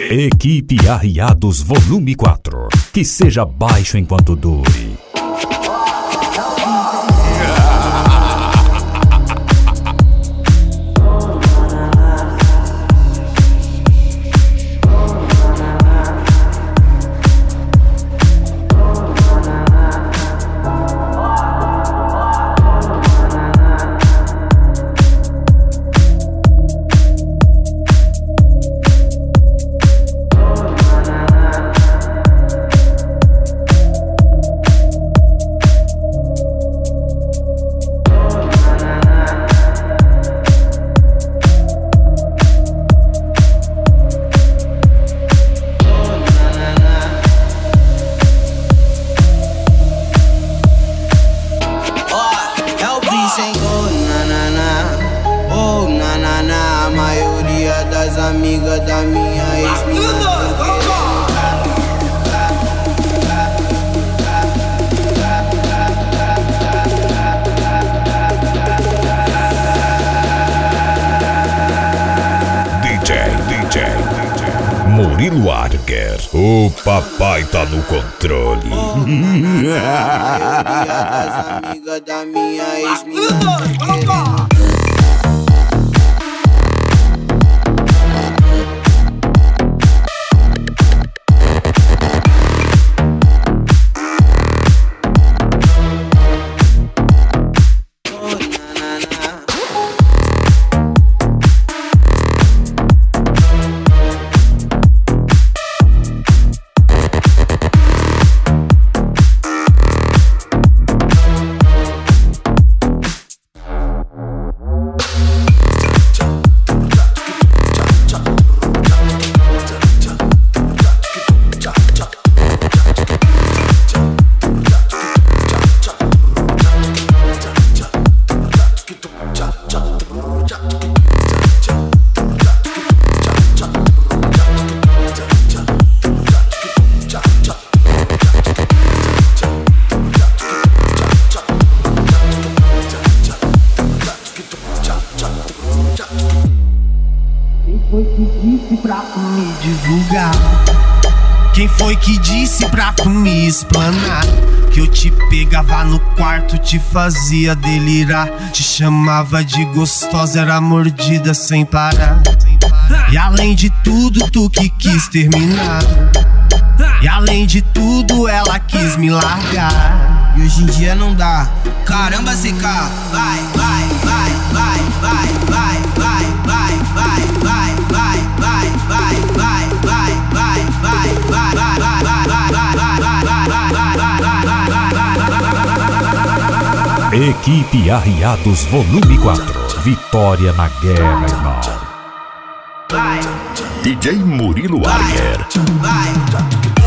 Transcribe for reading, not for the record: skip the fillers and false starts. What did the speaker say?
Equipe Arriados Volume 4. Que seja baixo enquanto dure. Amiga da minha ex-mina. DJ Murilo Arger, o papai tá no controle. Amiga da minha ex-mina. Quem foi que disse pra tu me explanar? Que eu te pegava no quarto, te fazia delirar, te chamava de gostosa, era mordida sem parar. E além de tudo, tu que quis terminar. E além de tudo, ela quis me largar. E hoje em dia não dá. Caramba, CK, vai, vai, vai, vai, vai, vai, vai, vai, vai, vai, vai, vai, vai, vai, vai, vai, vai, vai, vai. Equipe Arriados Volume 4. Vitória na guerra, irmão. Vai, DJ Murilo Arger. vai.